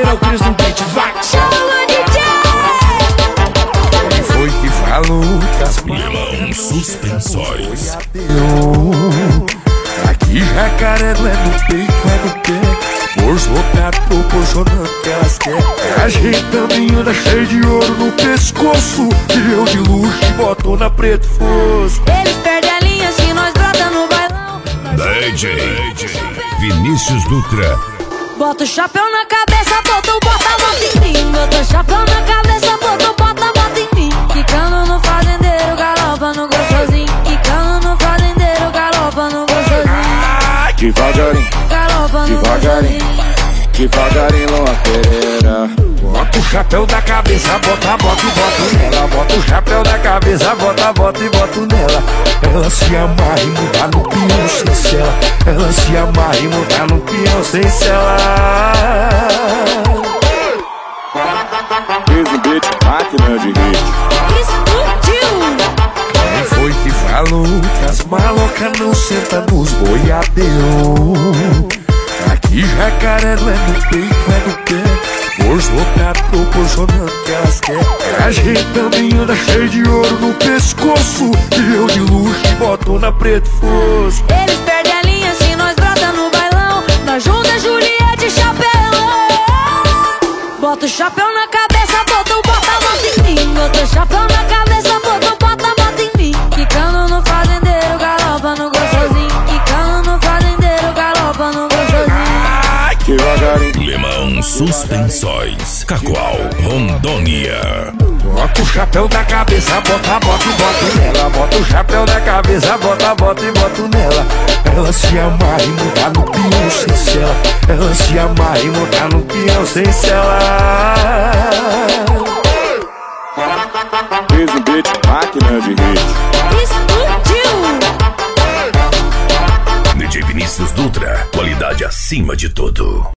é o Cris no beat, vai! Chama DJ! Quem foi que falou que as Limão Suspensórios. Aqui jacaré não é no peito, é no pé. Força lotado proporcionando que elas querem. Ajeitando em anda cheio de ouro no pescoço. E eu de luxo e botona preto fosco. Eles perdem a linha se nós brota no bailão. DJ Vinícius Dutra. Bota o chapéu na cabeça, bota a bota em mim. Bota o chapéu na cabeça, bota a bota em mim. Quicando no fazendeiro, galopa no gostosinho. Quicando no fazendeiro, galopa no gostosinho. Devagarinho, Galopa no devagarinho, gostosinho. devagarinho numa pereira. Bota o chapéu da cabeça, bota a bota e boto nela. Bota o chapéu da cabeça, bota a bota e boto nela. Ela se amarra e muda no peão sem cela. Ela se amarra e muda no peão sem cela. Fiz o beat, máquina de hit. Explodiu! Quem foi que falou que as malocas não sentam nos boiadeiros? Aqui jacaré não é no peito, é no pé. Força lotado proporcionando que elas querem. Ajeitando em anda cheio de ouro no pescoço. E eu de luxo e botona preto fosco. Eles perdem a linha se nós brota no bailão. Nós junta Juliette e chapéu. Bota o chapéu na cabeça, bota a bota em mim. Bota o chapéu na cabeça, bota a bota em mim. Quicando no fazendeiro, galopa no gostosinho. Quicando no fazendeiro, galopa no gostosinho. Devagarinho, Limão Suspensórios. Cacoal, Rondônia. bota o chapéu da cabeça, bota a bota e boto nela. Bota o chapéu da cabeça, bota a bota e boto nela. Ela se amarra e muda no peão sem cela. Ela se amarra e muda no peão sem cela. Fiz o beat, máquina de hit. Explodiu! DJ Vinícius Dutra. Qualidade acima de tudo.